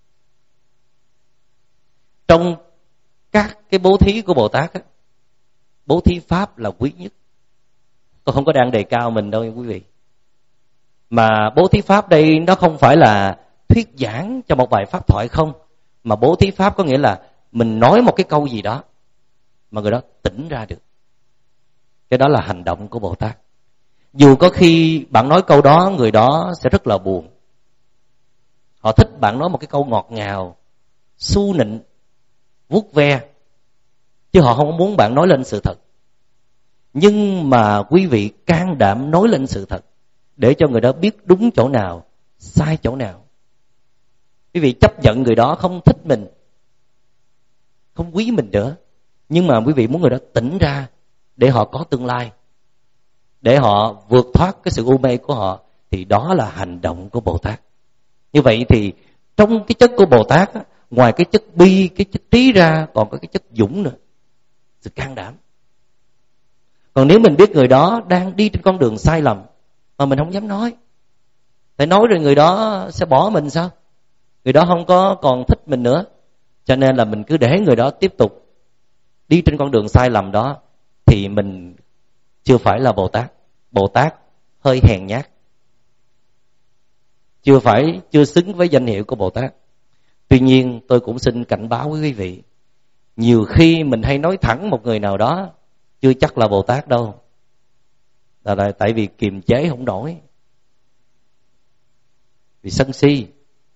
Trong các cái bố thí của Bồ Tát á, bố thí pháp là quý nhất. Tôi không có đang đề cao mình đâu quý vị. Mà bố thí pháp đây nó không phải là thuyết giảng cho một bài pháp thoại không, mà bố thí pháp có nghĩa là mình nói một cái câu gì đó mà người đó tỉnh ra được. Cái đó là hành động của Bồ Tát. Dù có khi bạn nói câu đó, người đó sẽ rất là buồn. Họ thích bạn nói một cái câu ngọt ngào, su nịnh, vuốt ve, chứ họ không muốn bạn nói lên sự thật. Nhưng mà quý vị can đảm nói lên sự thật, để cho người đó biết đúng chỗ nào, sai chỗ nào, Quý vị chấp nhận người đó không thích mình, không quý mình nữa, nhưng mà quý vị muốn người đó tỉnh ra để họ có tương lai, để họ vượt thoát cái sự u mê của họ, thì đó là hành động của Bồ Tát. Như vậy thì trong cái chất của Bồ Tát á, ngoài cái chất bi, cái chất trí ra, còn có cái chất dũng nữa, sự can đảm. Còn nếu mình biết người đó đang đi trên con đường sai lầm mà mình không dám nói, tại nói rồi người đó sẽ bỏ mình sao? Người đó không có còn thích mình nữa. Cho nên là mình cứ để người đó tiếp tục đi trên con đường sai lầm đó, thì mình chưa phải là Bồ Tát. Bồ Tát hơi hèn nhát, chưa xứng với danh hiệu của Bồ Tát. Tuy nhiên tôi cũng xin cảnh báo với quý vị, nhiều khi mình hay nói thẳng một người nào đó chưa chắc là Bồ Tát đâu, là tại vì kiềm chế không nổi, vì sân si.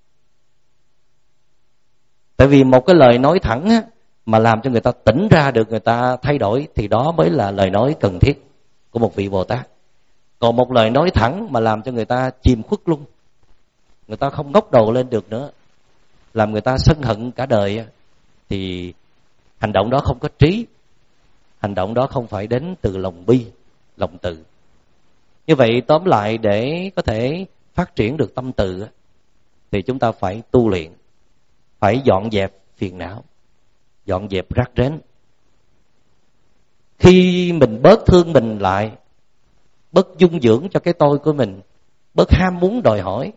Tại vì một cái lời nói thẳng á, mà làm cho người ta tỉnh ra được, người ta thay đổi, thì đó mới là lời nói cần thiết của một vị Bồ Tát. Còn một lời nói thẳng mà làm cho người ta chìm khuất luôn, người ta không ngóc đầu lên được nữa, làm người ta sân hận cả đời, thì hành động đó không có trí, hành động đó không phải đến từ lòng bi, lòng từ. Như vậy tóm lại, để có thể phát triển được tâm từ thì chúng ta phải tu luyện, phải dọn dẹp phiền não, dọn dẹp rác rến. Khi mình bớt thương mình lại, bớt dung dưỡng cho cái tôi của mình, bớt ham muốn đòi hỏi,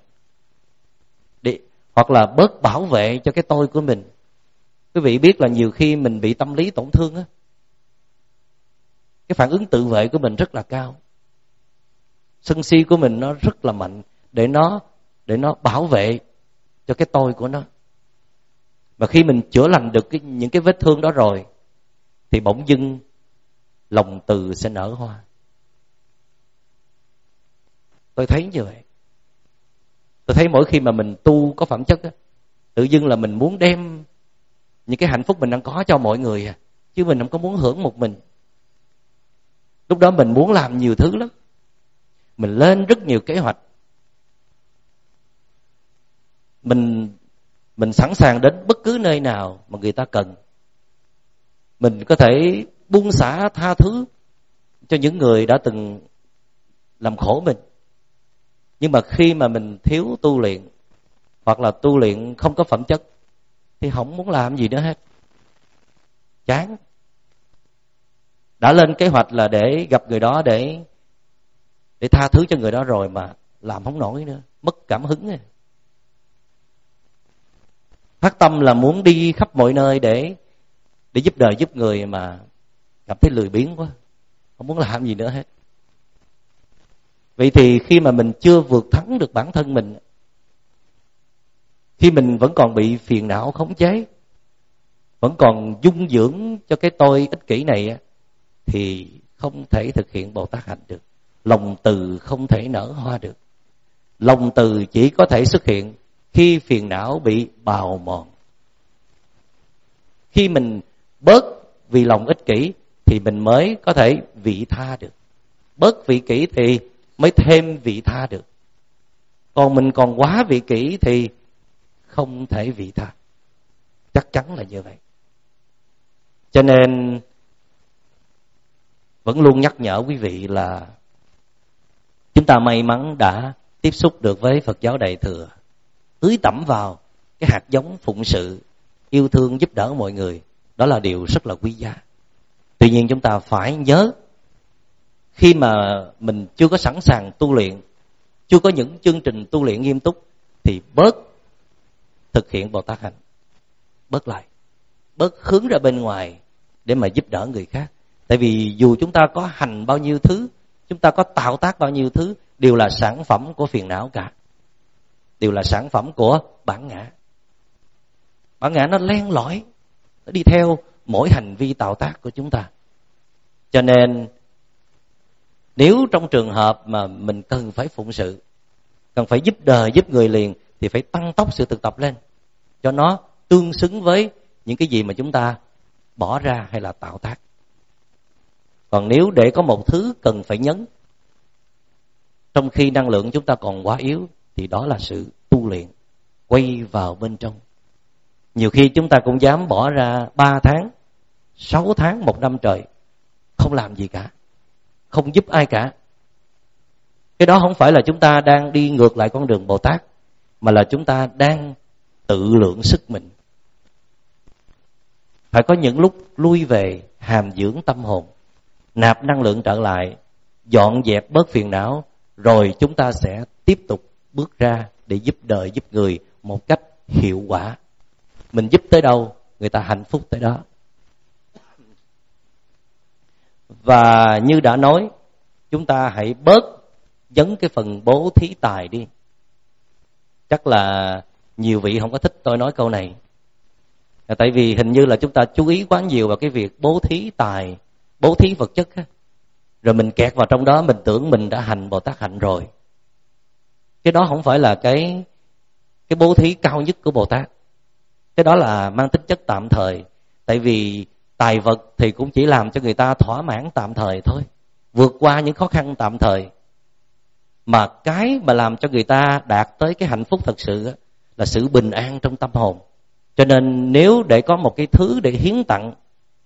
hoặc là bớt bảo vệ cho cái tôi của mình. Quý vị biết là nhiều khi mình bị tâm lý tổn thương á, cái phản ứng tự vệ của mình rất là cao, sân si của mình nó rất là mạnh, để nó bảo vệ cho cái tôi của nó. Mà khi mình chữa lành được những cái vết thương đó rồi, thì bỗng dưng lòng từ sẽ nở hoa. Tôi thấy như vậy. Tôi thấy mỗi khi mà mình tu có phẩm chất á, tự dưng là mình muốn đem những cái hạnh phúc mình đang có cho mọi người, chứ mình không có muốn hưởng một mình. Lúc đó mình muốn làm nhiều thứ lắm, mình lên rất nhiều kế hoạch, mình sẵn sàng đến bất cứ nơi nào mà người ta cần. Mình có thể buông xả tha thứ cho những người đã từng làm khổ mình. Nhưng mà khi mà mình thiếu tu luyện, hoặc là tu luyện không có phẩm chất, thì không muốn làm gì nữa hết, chán. Đã lên kế hoạch là để gặp người đó, để tha thứ cho người đó rồi mà làm không nổi nữa, mất cảm hứng rồi. Phát tâm là muốn đi khắp mọi nơi để giúp đời giúp người, mà cảm thấy lười biếng quá, không muốn làm gì nữa hết. Vậy thì khi mà mình chưa vượt thắng được bản thân mình, khi mình vẫn còn bị phiền não khống chế, vẫn còn dung dưỡng cho cái tôi ích kỷ này, thì không thể thực hiện Bồ Tát hạnh được. Lòng từ không thể nở hoa được. Lòng từ chỉ có thể xuất hiện khi phiền não bị bào mòn. Khi mình bớt vì lòng ích kỷ thì mình mới có thể vị tha được. Bớt vị kỷ thì mới thêm vị tha được. Còn mình còn quá vị kỷ thì không thể vị tha. Chắc chắn là như vậy. Cho nên vẫn luôn nhắc nhở quý vị là chúng ta may mắn đã tiếp xúc được với Phật giáo Đại Thừa, tưới tẩm vào cái hạt giống phụng sự, yêu thương giúp đỡ mọi người. Đó là điều rất là quý giá. Tuy nhiên chúng ta phải nhớ, khi mà mình chưa có sẵn sàng tu luyện, chưa có những chương trình tu luyện nghiêm túc, thì bớt thực hiện Bồ Tát hạnh, bớt lại, bớt hướng ra bên ngoài để mà giúp đỡ người khác. Tại vì dù chúng ta có hành bao nhiêu thứ, chúng ta có tạo tác bao nhiêu thứ, đều là sản phẩm của phiền não cả, đều là sản phẩm của bản ngã. Bản ngã nó len lỏi, nó đi theo mỗi hành vi tạo tác của chúng ta. Cho nên nếu trong trường hợp mà mình cần phải phụng sự, cần phải giúp đời giúp người liền, thì phải tăng tốc sự thực tập lên cho nó tương xứng với những cái gì mà chúng ta bỏ ra hay là tạo tác. Còn nếu để có một thứ cần phải nhấn trong khi năng lượng chúng ta còn quá yếu, thì đó là sự tu luyện. quay vào bên trong. Nhiều khi chúng ta cũng dám bỏ ra 3 tháng, 6 tháng, 1 năm trời, không làm gì cả, không giúp ai cả. Cái đó không phải là chúng ta đang đi ngược lại con đường Bồ Tát, mà là chúng ta đang tự lượng sức mình. Phải có những lúc lui về hàm dưỡng tâm hồn, nạp năng lượng trở lại, dọn dẹp bớt phiền não, rồi chúng ta sẽ tiếp tục bước ra để giúp đời, giúp người một cách hiệu quả. Mình giúp tới đâu, người ta hạnh phúc tới đó. Và như đã nói, chúng ta hãy bớt dấn cái phần bố thí tài đi. Chắc là nhiều vị không có thích tôi nói câu này, tại vì hình như là chúng ta chú ý quá nhiều vào cái việc bố thí tài, bố thí vật chất á. Rồi mình kẹt vào trong đó, mình tưởng mình đã hành Bồ Tát hạnh rồi. Cái đó không phải là cái bố thí cao nhất của Bồ Tát. Cái đó là mang tính chất tạm thời. Tại vì tài vật thì cũng chỉ làm cho người ta thỏa mãn tạm thời thôi, vượt qua những khó khăn tạm thời. Mà cái mà làm cho người ta đạt tới cái hạnh phúc thật sự á, là sự bình an trong tâm hồn. Cho nên nếu để có một cái thứ để hiến tặng,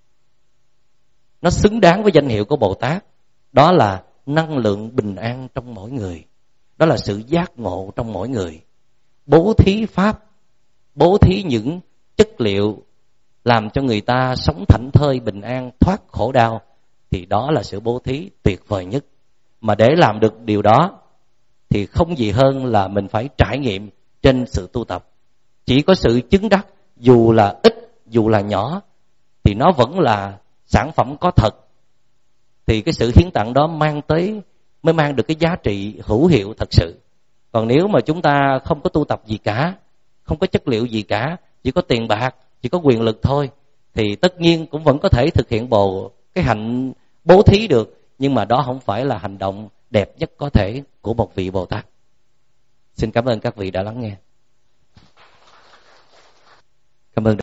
nó xứng đáng với danh hiệu của Bồ Tát, đó là năng lượng bình an trong mỗi người, đó là sự giác ngộ trong mỗi người. Bố thí pháp, bố thí những chất liệu làm cho người ta sống thảnh thơi, bình an, thoát khổ đau, thì đó là sự bố thí tuyệt vời nhất. Mà để làm được điều đó thì không gì hơn là mình phải trải nghiệm trên sự tu tập. Chỉ có sự chứng đắc, dù là ít, dù là nhỏ, thì nó vẫn là sản phẩm có thật. Thì cái sự hiến tặng đó mới mang được cái giá trị hữu hiệu thật sự. Còn nếu mà chúng ta không có tu tập gì cả, không có chất liệu gì cả, chỉ có tiền bạc, chỉ có quyền lực thôi, thì tất nhiên cũng vẫn có thể thực hiện cái hạnh bố thí được, nhưng mà đó không phải là hành động đẹp nhất có thể của một vị Bồ Tát. Xin cảm ơn các vị đã lắng nghe. Cảm ơn.